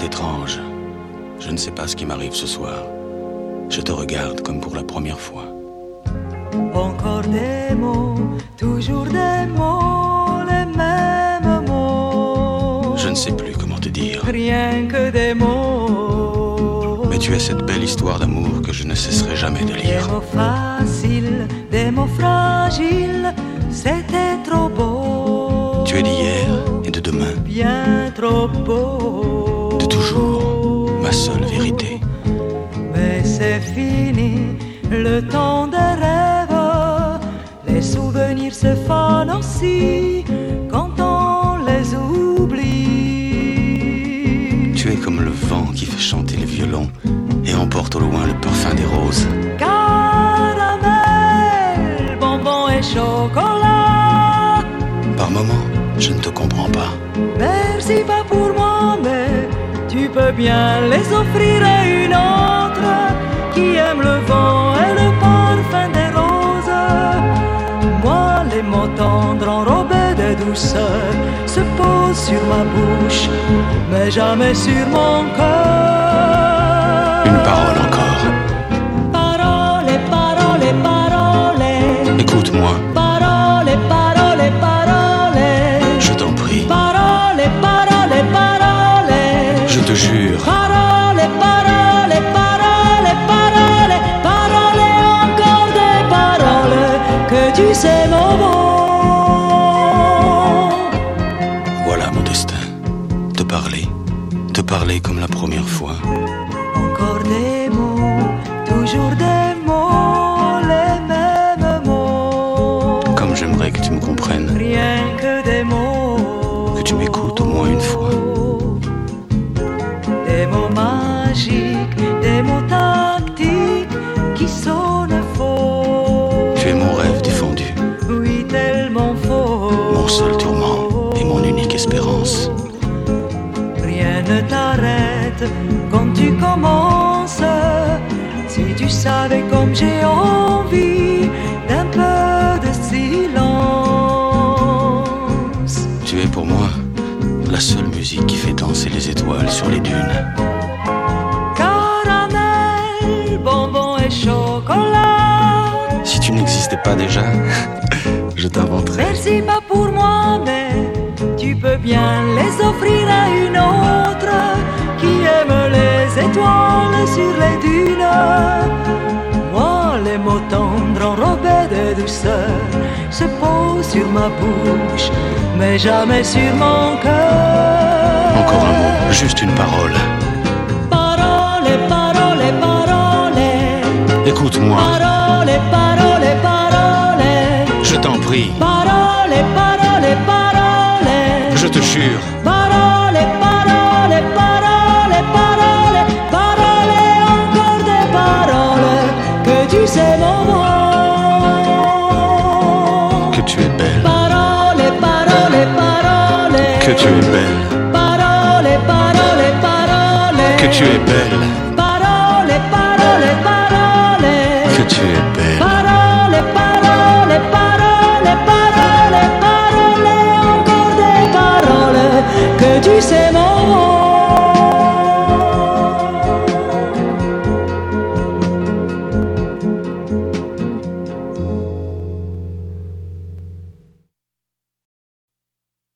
C'est étrange. Je ne sais pas ce qui m'arrive ce soir. Je te regarde comme pour la première fois. Encore des mots, toujours des mots, les mêmes mots. Je ne sais plus comment te dire. Rien que des mots. Mais tu es cette belle histoire d'amour que je ne cesserai jamais de lire. Des mots faciles, des mots fragiles, c'était trop beau. Tu es d'hier et de demain. Bien trop beau. De toujours, ma seule vérité. Mais c'est fini, le temps des rêves. Les souvenirs se fanent aussi quand on les oublie. Tu es comme le vent qui fait chanter les violons et emporte au loin le parfum des roses. Caramel, bonbons et chocolat. Par moments, je ne te comprends pas. Merci pas pour moi, mais tu peux bien les offrir à une autre qui aime le vent et le parfum des roses. Moi, les mots tendres enrobés de douceur se posent sur ma bouche, mais jamais sur mon cœur. Une parole encore. Parole, parole, parole. Écoute-moi. Parole, parole, parole. Je t'en prie. Parole, parole, parole. Je te jure. Parole, parole, parole, parole. Parole, encore des paroles que tu sais mon mot. Voilà mon destin. Te parler comme la première fois. Encore des mots, toujours des mots, les mêmes mots. Comme j'aimerais que tu me comprennes. Rien que des mots. Que tu m'écoutes au moins une fois. Des mots magiques, des mots tactiques qui sonnent faux. Tu es mon rêve défendu. Oui, tellement faux. Mon seul tourment et mon unique espérance. Rien ne t'arrête quand tu commences. Si tu savais comme j'ai envie d'un peu de silence. Tu es pour moi la seule musique qui fait danser les étoiles sur les dunes. Caramel, bonbons et chocolat. Si tu n'existais pas déjà, je t'inventerais. Merci pas pour moi, mais tu peux bien les offrir à une autre qui aime les étoiles sur les dunes. Moi, les mots tendres enrobés de douceur se posent sur ma bouche, mais jamais sur mon cœur. Encore un mot, juste une parole. Parole, parole, parole. Écoute-moi. Parole, parole, parole. Je t'en prie. Parole, parole, parole. Je te jure. Parole, parole, parole, parole. Parole, encore des paroles que tu sais mon mot. Que tu es belle. Parole, parole, parole. Que tu es belle. Parole, parole, parole. Que tu es belle. Parole, parole, parole. Que tu es